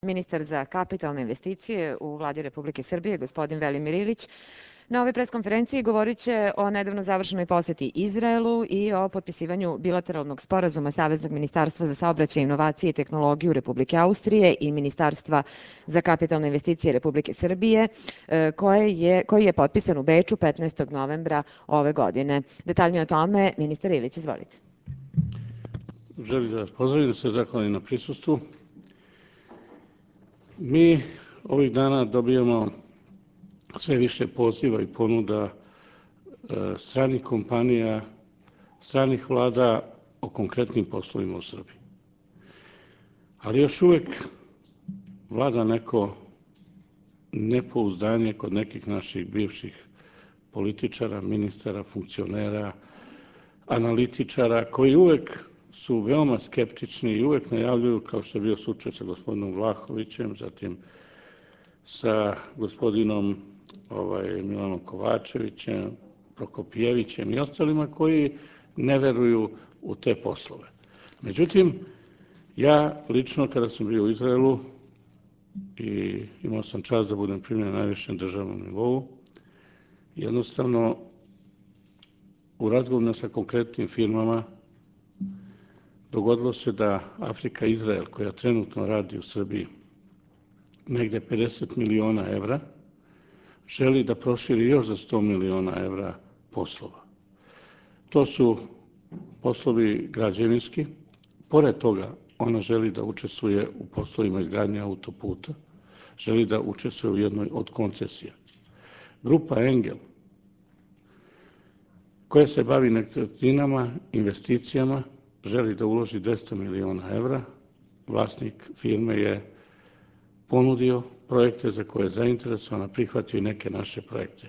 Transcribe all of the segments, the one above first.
Ministar za kapitalne investicije u Vladi Republike Srbije, gospodin Velimir Ilić, na ovoj preskonferenciji govorit će o nedavno završenoj poseti Izraelu i o potpisivanju bilateralnog sporazuma Saveznog ministarstva za saobraćaj, inovacije i tehnologiju Republike Austrije i Ministarstva za kapitalne investicije Republike Srbije, koji je potpisan u Beču 15. novembra ove godine. Detaljnije o tome, ministar Ilić, izvolite. Želim da vas pozdravim, da se zahvalim na prisustvu. Mi ovih dana dobijamo sve više poziva i ponuda stranih kompanija, stranih vlada o konkretnim poslovima u Srbiji. Ali još uvek vlada neko nepouzdanje kod nekih naših bivših političara, ministara, funkcionera, analitičara, koji uvek su veoma skeptični i uvek najavljuju, kao što je bio slučaj sa gospodinom Vlahovićem, zatim sa gospodinom Milanom Kovačevićem, Prokopijevićem i ostalima koji ne veruju u te poslove. Međutim, ja lično kada sam bio u Izraelu i imao sam čast da budem primljen na najvišem državnom nivou, jednostavno u razgovorima sa konkretnim firmama dogodilo se da Afrika Izrael, koja trenutno radi u Srbiji negde 50 miliona evra, želi da proširi još za 100 miliona evra poslova. To su poslovi građevinski. Pored toga, ona želi da učestvuje u poslovima izgradnje autoputa, želi da učestvuje u jednoj od koncesija. Grupa Engel, koja se bavi nekretninama, investicijama, želi da uloži 200 miliona evra. Vlasnik firme je ponudio projekte za koje je zainteresovana, prihvatio i neke naše projekte.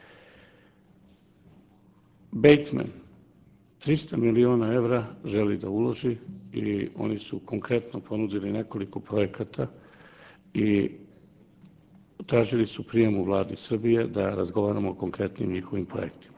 Bateman, 300 miliona evra želi da uloži i oni su konkretno ponudili nekoliko projekata i tražili su prijem u vladi Srbije da razgovaramo o konkretnim njihovim projektima.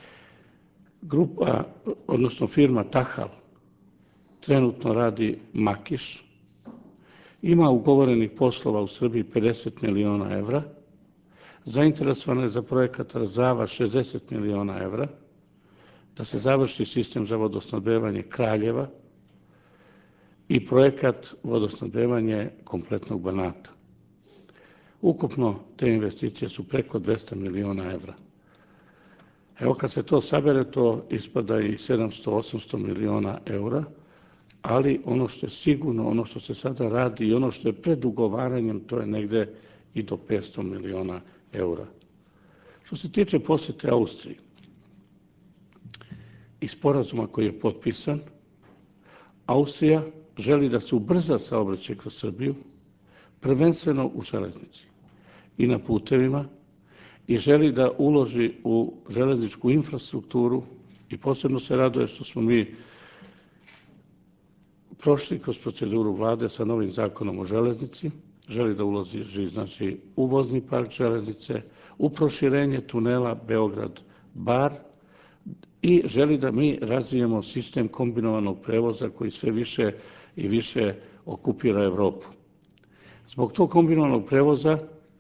Firma Tahal trenutno radi Makiš, ima ugovorenih poslova u Srbiji 50 miliona evra, zainteresovana je za projekat Razava 60 miliona evra, da se završi sistem za vodosnabdevanje Kraljeva i projekat vodosnabdevanje kompletnog Banata. Ukupno te investicije su preko 200 miliona evra. Evo kad se to sabere, to ispada i 700-800 miliona eura, ali ono što je sigurno, ono što se sada radi i ono što je pred ugovaranjem, to je negde i do 500 miliona eura. Što se tiče posete Austriji i sporazuma koji je potpisan, Austrija želi da se ubrza saobraćaj kroz Srbiju, prvenstveno u železnici i na putevima, i želi da uloži u železničku infrastrukturu i posebno se raduje što smo mi prošli kroz proceduru vlade sa novim zakonom o železnici, želi da uloži u vozni park železnice, u proširenje tunela Beograd-Bar i želi da mi razvijemo sistem kombinovanog prevoza koji sve više i više okupira Evropu. Zbog tog kombinovanog prevoza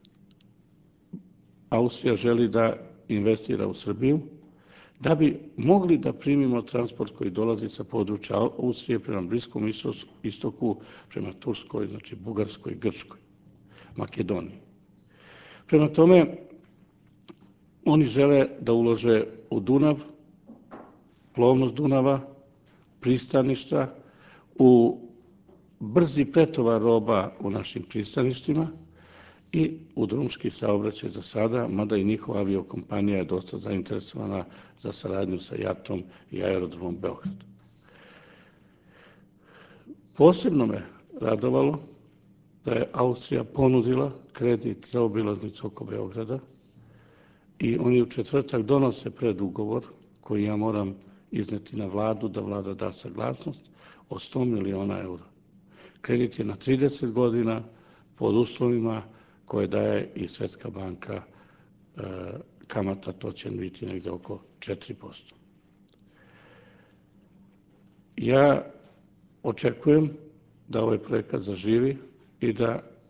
Austrija želi da investira u Srbiju, da bi mogli da primimo transport koji dolazi sa područja Austrije prema Bliskom istoku, prema Turskoj, znači Bugarskoj, Grčkoj, Makedoniji. Prema tome, oni žele da ulože u Dunav, plovnost Dunava, pristaništa, u brzi pretovar roba u našim pristaništima i u drumski saobraćaj za sada, mada i njihova aviokompanija je dosta zainteresovana za saradnju sa JAT-om i aerodromom Beograd. Posebno me radovalo da je Austrija ponudila kredit za obilaznicu oko Beograda i oni u četvrtak donose predugovor koji ja moram izneti na vladu, da vlada da saglasnost, od 100 miliona eura. Kredit je na 30 godina pod uslovima koje daje i Svetska banka, kamata to će biti negde oko 4%. Ja očekujem da ovaj projekat zaživi i da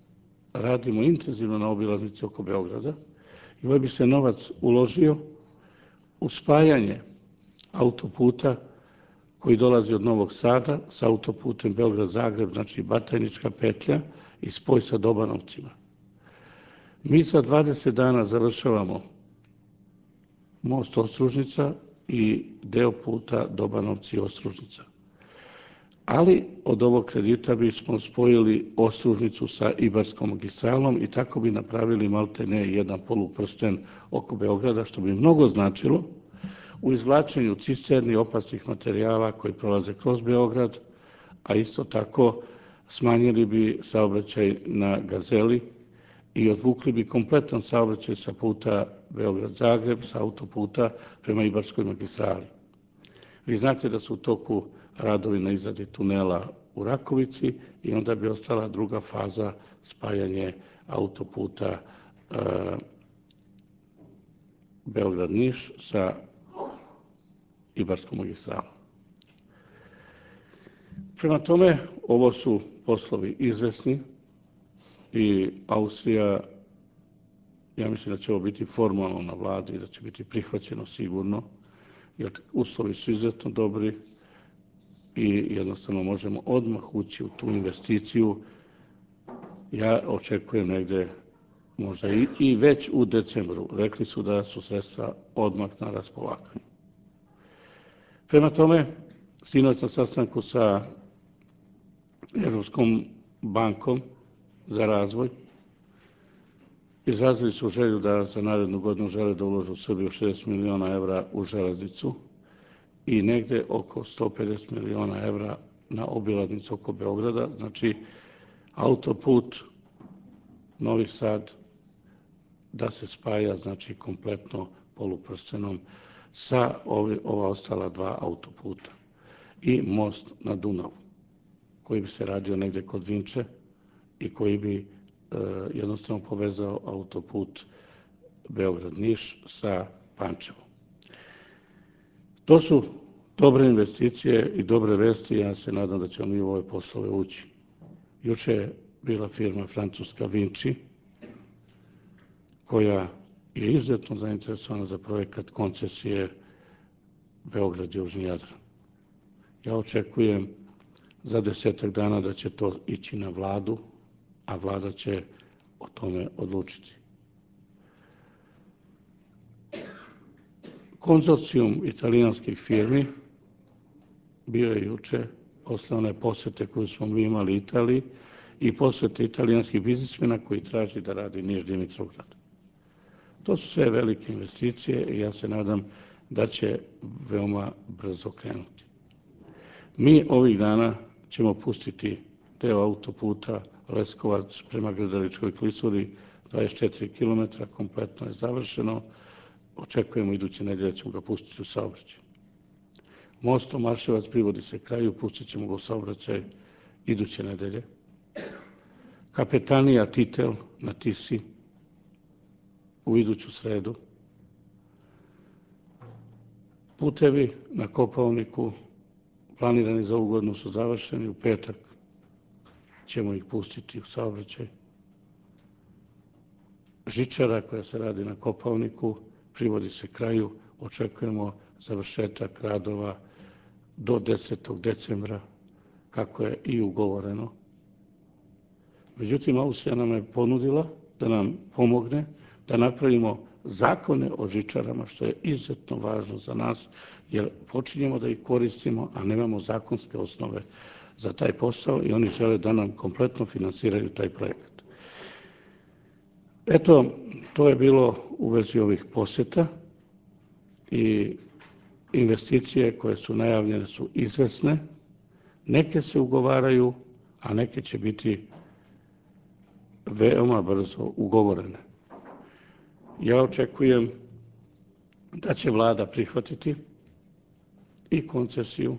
radimo intenzivno na obilaznici oko Beograda i ovaj bi se novac uložio u spajanje autoputa koji dolazi od Novog Sada sa autoputem Beograd-Zagreb, znači Batajnička petlja i spoj sa Dobanovcima. Mi za 20 dana završavamo most Ostružnica i deo puta Dobanovci-Ostružnica. Ali od ovog kredita bismo spojili Ostružnicu sa Ibarskom magistralom i tako bi napravili maltene jedan poluprsten oko Beograda, što bi mnogo značilo u izvlačenju cisterni opasnih materijala koji prolaze kroz Beograd, a isto tako smanjili bi saobraćaj na Gazeli i odvukli bi kompletan saobraćaj sa puta Beograd-Zagreb, sa autoputa prema Ibarskoj magistrali. Vi znate da su u toku radovi na izradi tunela u Rakovici i onda bi ostala druga faza spajanje autoputa Beograd-Niš sa Ibarskom magistralom. Prema tome, ovo su poslovi izvesni i Austrija, ja mislim da će ovo biti formalno na vladi i da će biti prihvaćeno sigurno, jer uslovi su izuzetno dobri i jednostavno možemo odmah ući u tu investiciju. Ja očekujem negde možda i već u decembru. Rekli su da su sredstva odmah na raspolaganju. Prema tome, sinoć na sastanku sa Evropskom bankom za razvoj izrazili su želju da za narednu godinu žele da uložu u Srbiju 60 miliona evra u železnicu i negde oko 150 miliona evra na obilaznicu oko Beograda, znači autoput Novi Sad da se spaja znači kompletno poluprstenom sa ova ostala dva autoputa i most na Dunavu koji bi se radio negde kod Vinče i koji bi jednostavno povezao autoput Beograd-Niš sa Pančevom. To su dobre investicije i dobre vesti, ja se nadam da ćemo mi u ove poslove ući. Juče je bila firma francuska Vinci, koja je izuzetno zainteresovana za projekat koncesije Beograd-Južni Jadran. Ja očekujem za 10 dana da će to ići na vladu, a vlada će o tome odlučiti. Konzorcijum italijanskih firmi bio je juče posle one posete koju smo mi imali Italiji i posete italijanskih biznismena koji traži da radi Niš-Dimitrovgrad. To su sve velike investicije i ja se nadam da će veoma brzo krenuti. Mi ovih dana ćemo pustiti deo autoputa Leskovac prema Grdeličkoj klisuri, 24 km, kompletno je završeno. Očekujemo iduće nedelje ćemo ga pustiti u saobraćaj. Most Omarševac privodi se kraju, pustit ćemo ga u saobraćaj iduće nedelje. Kapetanija Titel na Tisi u iduću sredu. Putevi na Kopaoniku planirani za ovu godinu su završeni, u petak ćemo ih pustiti u saobraćaj. Žičara koja se radi na Kopaoniku privodi se kraju, očekujemo završetak radova do 10. decembra, kako je i ugovoreno. Međutim, Austrija nam je ponudila da nam pomogne da napravimo zakone o žičarama, što je izuzetno važno za nas, jer počinjemo da ih koristimo, a nemamo zakonske osnove za taj posao i oni žele da nam kompletno finansiraju taj projekat. Eto, to je bilo u vezi ovih poseta i investicije koje su najavljene su izvesne. Neke se ugovaraju, a neke će biti veoma brzo ugovorene. Ja očekujem da će vlada prihvatiti i koncesiju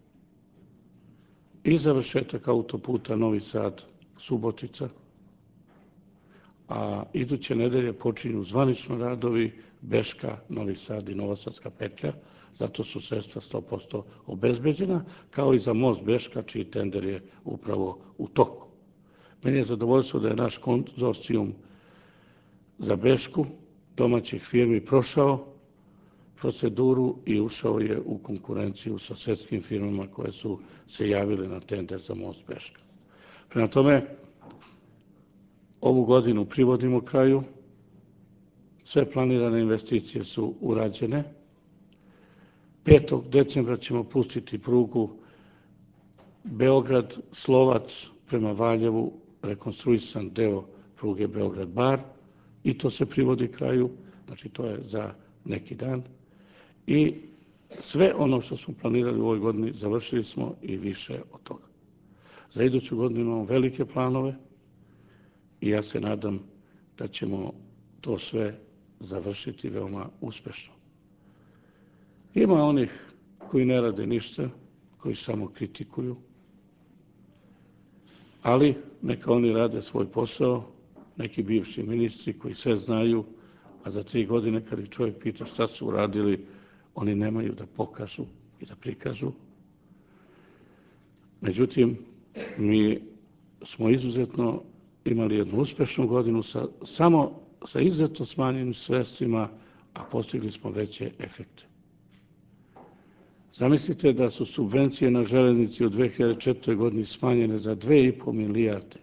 i završetak autoputa Novi Sad-Subotica, a iduće nedelje počinju zvanično radovi Beška, Novi Sad i Novosadska petlja, zato su sredstva 100% obezbeđena, kao i za most Beška, čiji tender je upravo u toku. Meni je zadovoljstvo da je naš konzorcijum za Bešku domaćih firmi prošao proceduru i ušao je u konkurenciju sa svetskim firmama koje su se javile na tender za most Beška. Prema tome, ovu godinu privodimo kraju, sve planirane investicije su urađene. 5. decembra ćemo pustiti prugu Beograd-Slovac prema Valjevu, rekonstruisan deo pruge Beograd-Bar, i to se privodi kraju, znači to je za neki dan. I sve ono što smo planirali u ovoj godini završili smo i više od toga. Za iduću godinu imamo velike planove i ja se nadam da ćemo to sve završiti veoma uspešno. Ima onih koji ne rade ništa, koji samo kritikuju, ali neka oni rade svoj posao, neki bivši ministri koji sve znaju, a za 3 godine kad ih čovjek pita šta su uradili, oni nemaju da pokažu i da prikažu. Međutim, mi smo izuzetno imali jednu uspešnu godinu samo sa izuzetno smanjenim sredstvima, a postigli smo veće efekte. Zamislite da su subvencije na železnici u 2004. godini smanjene za 2,5 milijarde.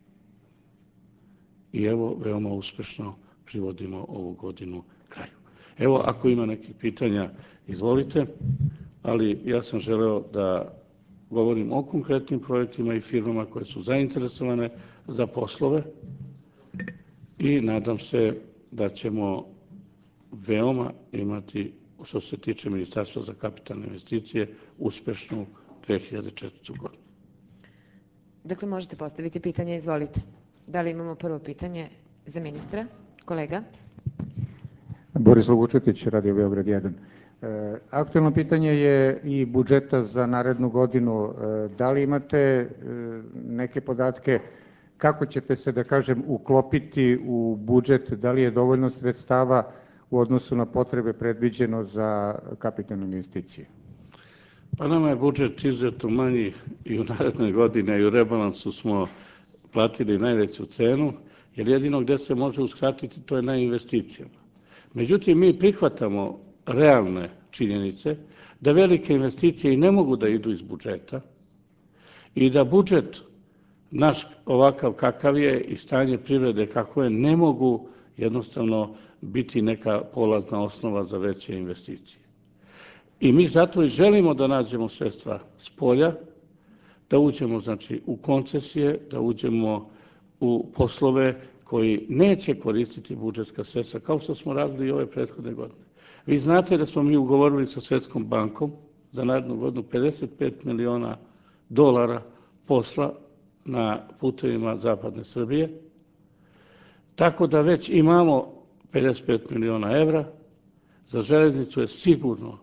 I evo, veoma uspešno privodimo ovu godinu kraju. Evo, ako ima nekih pitanja, izvolite, ali ja sam želeo da govorim o konkretnim projektima i firmama koje su zainteresovane za poslove i nadam se da ćemo veoma imati, što se tiče Ministarstva za kapitalne investicije, uspešnu 2004. godinu. Dakle, možete postaviti pitanje, izvolite. Da li imamo prvo pitanje za ministra? Kolega? Borislav Vučetić, Radio Beograd 1. Aktuelno pitanje je i budžeta za narednu godinu. Da li imate neke podatke kako ćete se, da kažem, uklopiti u budžet? Da li je dovoljno sredstava u odnosu na potrebe predviđeno za kapitalne investicije? Pa nama je budžet izuzetno manji i u narednoj godini, i u rebalansu smo platili najveću cenu, jer jedino gde se može uskratiti to je na investicijama. Međutim, mi prihvatamo realne činjenice da velike investicije i ne mogu da idu iz budžeta i da budžet naš ovakav kakav je i stanje privrede kako je ne mogu jednostavno biti neka polazna osnova za veće investicije. I mi zato i želimo da nađemo sredstva s polja, da uđemo znači u koncesije, da uđemo u poslove koji neće koristiti budžetska sredstva, kao što smo radili i ove prethodne godine. Vi znate da smo mi ugovorili sa Svetskom bankom za narednu godinu $55 miliona posla na putevima zapadne Srbije, tako da već imamo 55 miliona evra, za železnicu je sigurno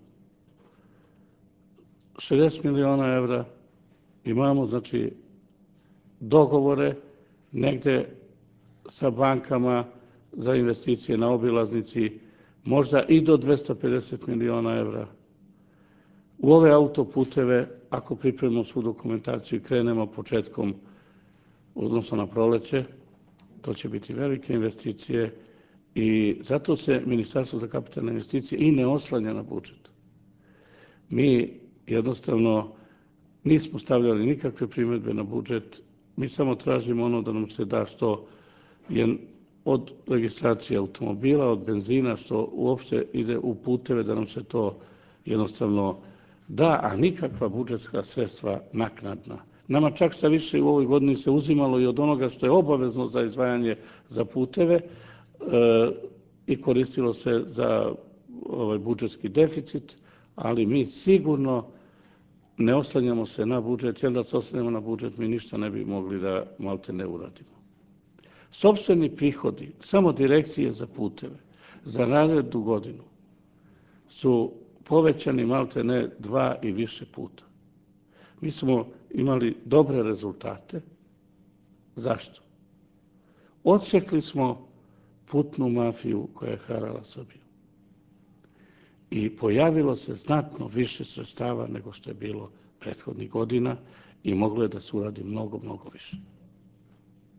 60 miliona evra, imamo znači dogovore negde sa bankama za investicije na obilaznici, možda i do 250 miliona evra. U ove autoputeve, ako pripremimo svu dokumentaciju i krenemo početkom, odnosno na proleće, to će biti velike investicije i zato se Ministarstvo za kapitalne investicije i ne oslanja na budžet. Mi jednostavno nismo stavljali nikakve primedbe na budžet, mi samo tražimo ono da nam se da što je od registracije automobila, od benzina, što uopšte ide u puteve, da nam se to jednostavno da, a nikakva budžetska sredstva naknadna. Nama čak sa više u ovoj godini se uzimalo i od onoga što je obavezno za izdvajanje za puteve i koristilo se za budžetski deficit, ali mi sigurno ne oslanjamo se na budžet, jer da se oslanjamo na budžet mi ništa ne bi mogli da malte ne uradimo. Sopstveni prihodi, samo direkcije za puteve, za narednu godinu su povećani malte ne 2 i više puta. Mi smo imali dobre rezultate. Zašto? Odsekli smo putnu mafiju koja je harala Srbiju. I pojavilo se znatno više sredstava nego što je bilo prethodnih godina i moglo je da se uradi mnogo, mnogo više.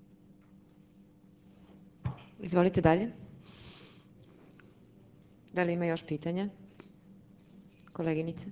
Izvolite dalje. Da li ima još pitanja? Koleginice.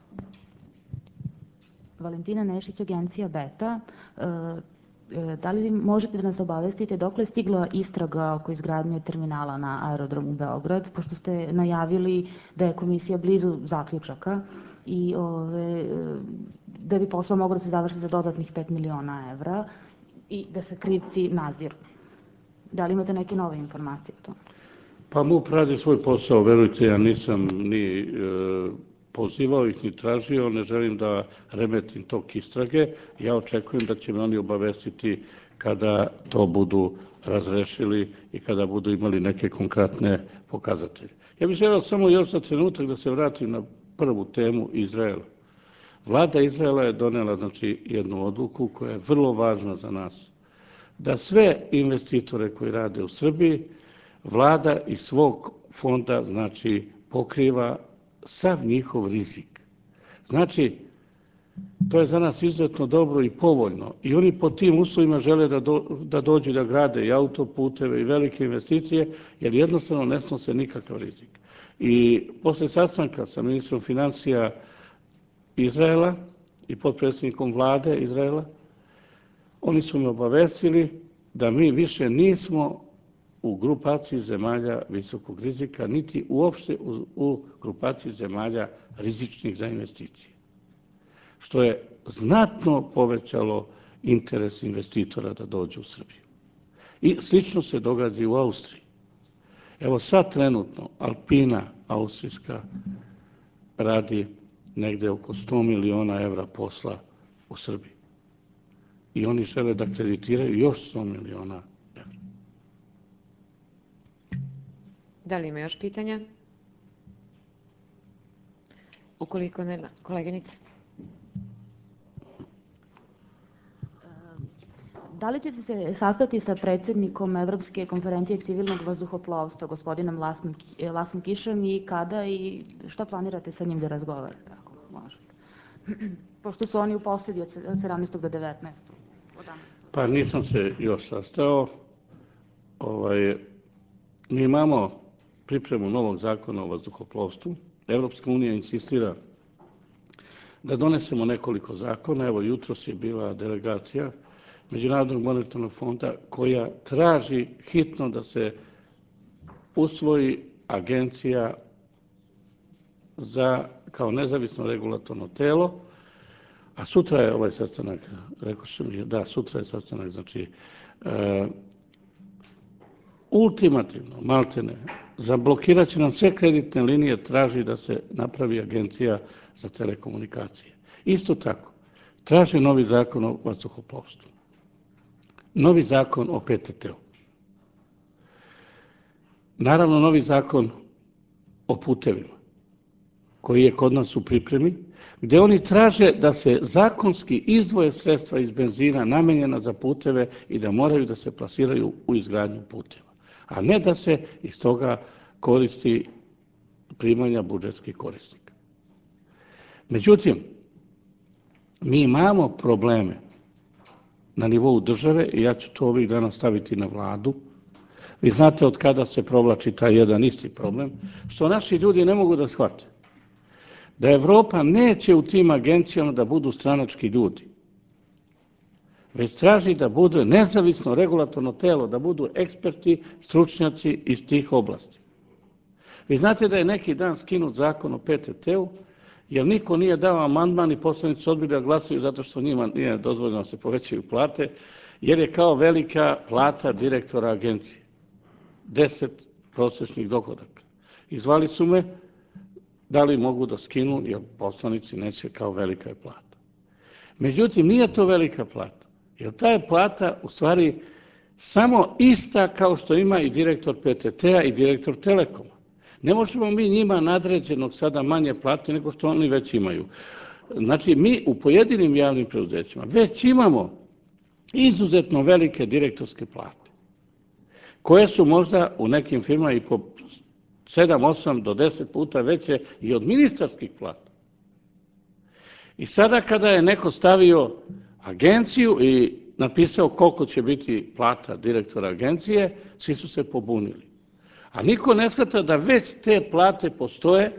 Valentina Nešić, agencija Beta. Da li možete da nas obavestite dokle je stigla istraga oko izgradnje terminala na aerodromu Beograd, pošto ste najavili da je komisija blizu zaključaka i da bi posao mogao da se završi za dodatnih 5 miliona evra i da se krivci naziru. Da li imate neke nove informacije o tome? Pa MUP radi svoj posao, verujte, ja nisam ni pozivao ih ni tražio, ne želim da remetim tok istrage. Ja očekujem da će me oni obavestiti kada to budu razrešili i kada budu imali neke konkretne pokazatelje. Ja bih želeo samo još za trenutak da se vratim na prvu temu Izraela. Vlada Izraela je donela jednu odluku koja je vrlo važna za nas. Da sve investitore koji rade u Srbiji, vlada iz svog fonda pokriva sav njihov rizik. Znači, to je za nas izuzetno dobro i povoljno. I oni po tim uslovima žele da dođu da grade i autoputeve i velike investicije, jer jednostavno ne snose nikakav rizik. I posle sastanka sa ministrom financija Izraela i potpredsjednikom vlade Izraela, oni su me obavestili da mi više nismo u grupaciji zemalja visokog rizika, niti uopšte u grupaciji zemalja rizičnih za investicije. Što je znatno povećalo interes investitora da dođu u Srbiju. I slično se događa i u Austriji. Evo sad trenutno Alpina austrijska radi negde oko 100 miliona evra posla u Srbiji. I oni žele da kreditiraju još 100 miliona evra. Da li ima još pitanja? Ukoliko nema, koleginice. Da li ćete se sastati sa predsjednikom Evropske konferencije civilnog vazduhoplovstva, gospodinom Laszlo Kišom, i kada i šta planirate sa njim da razgovarate, ako možete? Pošto su oni u posedi od 17. do 19. Pa nisam se još sastao. Mi imamo pripremu novog zakona o vazduhoplovstvu. Evropska unija insistira da donesemo nekoliko zakona. Evo, jutros je bila delegacija Međunarodnog monetarnog fonda koja traži hitno da se usvoji agencija kao nezavisno regulatorno telo, a sutra je ovaj sastanak, rekao sam mi, da, sutra je sastanak, ultimativno, maltene, zablokirat će nam sve kreditne linije, traži da se napravi agencija za telekomunikacije. Isto tako, traži novi zakon o vazduhoplovstvu, novi zakon o PTT-u, naravno novi zakon o putevima, koji je kod nas u pripremi, gde oni traže da se zakonski izdvoje sredstva iz benzina namenjena za puteve i da moraju da se plasiraju u izgradnju puteva, a ne da se iz toga koristi primanja budžetskih korisnika. Međutim, mi imamo probleme na nivou države i ja ću to ovih dana staviti na vladu. Vi znate od kada se provlači taj jedan isti problem, što naši ljudi ne mogu da shvate. Da Evropa neće u tim agencijama da budu stranački ljudi, već traži da bude nezavisno regulatorno telo, da budu eksperti, stručnjaci iz tih oblasti. Vi znate da je neki dan skinut zakon o PTT-u, jer niko nije dao amandman i poslanici su odbili da glasaju zato što njima nije dozvoljeno da se povećaju plate, jer je kao velika plata direktora agencije. 10 prosečnih dohodaka. I zvali su me da li mogu da skinu, jer poslanici neće, kao velika je plata. Međutim, nije to velika plata, jer ta je plata u stvari samo ista kao što ima i direktor PTT-a i direktor Telekoma. Ne možemo mi njima nadređenog sada manje plate nego što oni već imaju. Znači, mi u pojedinim javnim preduzećima već imamo izuzetno velike direktorske plate, koje su možda u nekim firmama i po 7, 8 do 10 puta veće i od ministarskih plata. I sada kada je neko stavio agenciju i napisao koliko će biti plata direktora agencije, svi su se pobunili. A niko ne shvata da već te plate postoje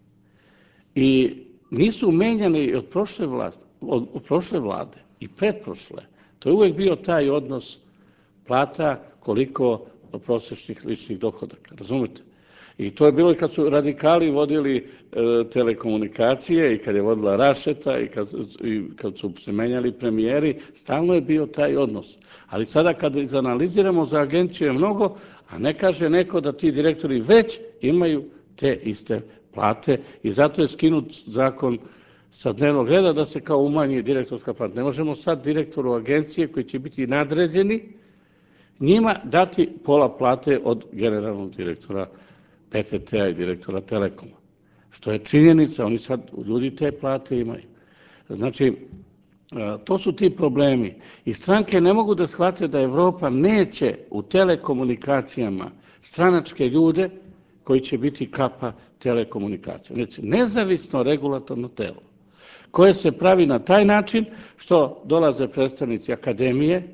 i nisu menjane od prošle vlade i pretprošle. To je uvek bio taj odnos plata koliko prosečnih ličnih dohodaka, razumete? I to je bilo i kad su radikali vodili telekomunikacije i kad je vodila Rašeta i kad su se menjali premijeri, stalno je bio taj odnos. Ali sada kad izanaliziramo za agenciju je mnogo, a ne kaže neko da ti direktori već imaju te iste plate i zato je skinut zakon sa dnevnog reda da se kao umanji direktorska plata. Ne možemo sad direktoru agencije koji će biti nadređeni njima dati pola plate od generalnog direktora PTT-a i direktora Telekoma. Što je činjenica, oni sad, ljudi te plate imaju. Znači, to su ti problemi. I stranke ne mogu da shvate da Evropa neće u telekomunikacijama stranačke ljude koji će biti kapa telekomunikacija. Znači, nezavisno regulatorno telo koje se pravi na taj način što dolaze predstavnici akademije,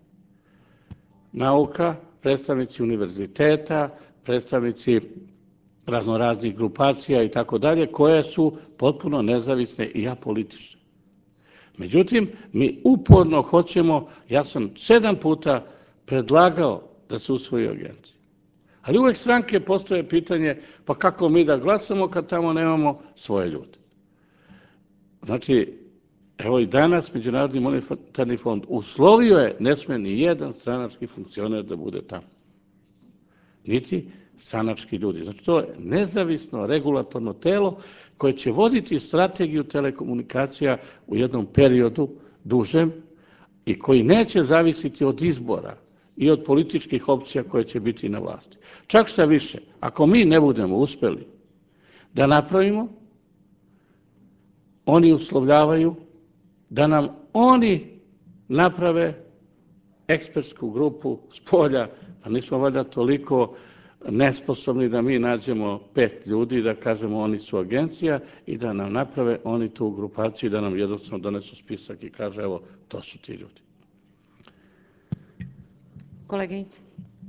nauka, predstavnici univerziteta, predstavnici raznoraznih grupacija i tako dalje, koje su potpuno nezavisne i apolitične. Međutim, mi uporno hoćemo, ja sam 7 puta predlagao da se usvoji agencija. Ali uvek stranke postoje pitanje, pa kako mi da glasamo kad tamo nemamo svoje ljude. Znači, evo i danas Međunarodni monetarni fond uslovio je, ne sme ni jedan stranački funkcioner da bude tamo. Niti stranački ljudi. Znači, to je nezavisno regulatorno telo koje će voditi strategiju telekomunikacija u jednom periodu dužem i koji neće zavisiti od izbora i od političkih opcija koje će biti na vlasti. Čak šta više, ako mi ne budemo uspeli da napravimo, oni uslovljavaju da nam oni naprave ekspertsku grupu s polja, pa nismo valjda toliko nesposobni da mi nađemo 5 ljudi, da kažemo oni su agencija i da nam naprave oni tu grupaciju i da nam jednostavno donesu spisak i kaže evo, to su ti ljudi. Koleginice.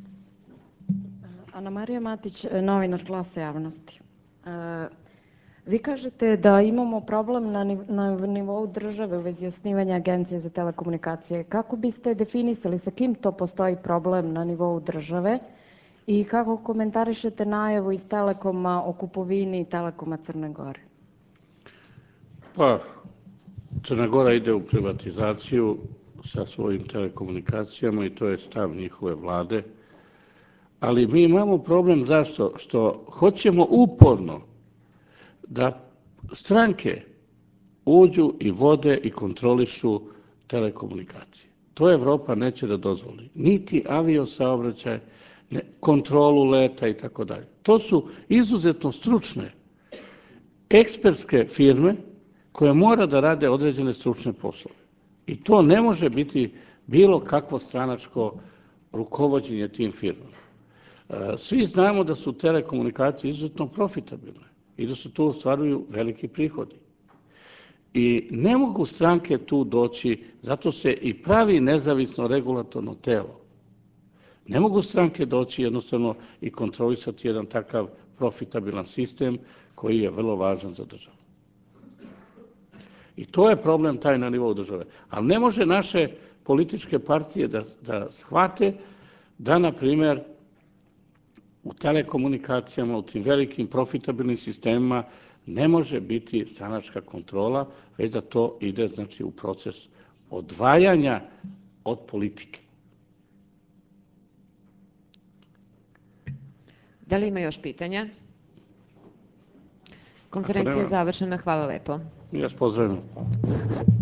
Ana Marija Matić, novinar Glasa javnosti. Vi kažete da imamo problem na nivou države u vezi osnivanja agencije za telekomunikacije. Kako biste definisali sa kim to postoji problem na nivou države i kako komentarišete najavu iz Telekoma o kupovini Telekoma Crne Gore? Pa, Crna Gora ide u privatizaciju sa svojim telekomunikacijama i to je stav njihove vlade. Ali mi imamo problem zašto? Što hoćemo uporno da stranke uđu i vode i kontrolišu telekomunikacije. To Evropa neće da dozvoli. Niti aviosaobraćaj, kontrolu leta i tako dalje. To su izuzetno stručne, ekspertske firme koje mora da rade određene stručne poslove. I to ne može biti bilo kakvo stranačko rukovođenje tim firmama. Svi znamo da su telekomunikacije izuzetno profitabilne i da se tu ostvaruju veliki prihodi. I ne mogu stranke tu doći, zato se i pravi nezavisno regulatorno telo. Ne mogu stranke doći jednostavno i kontrolisati jedan takav profitabilan sistem koji je vrlo važan za državu. I to je problem taj na nivou države. Ali ne može naše političke partije da shvate da, na primjer, u telekomunikacijama, u tim velikim profitabilnim sistemima ne može biti stranačka kontrola, već da to ide znači, u proces odvajanja od politike. Da li ima još pitanja? Konferencija je završena. Hvala lepo. Ja vas pozdravljam.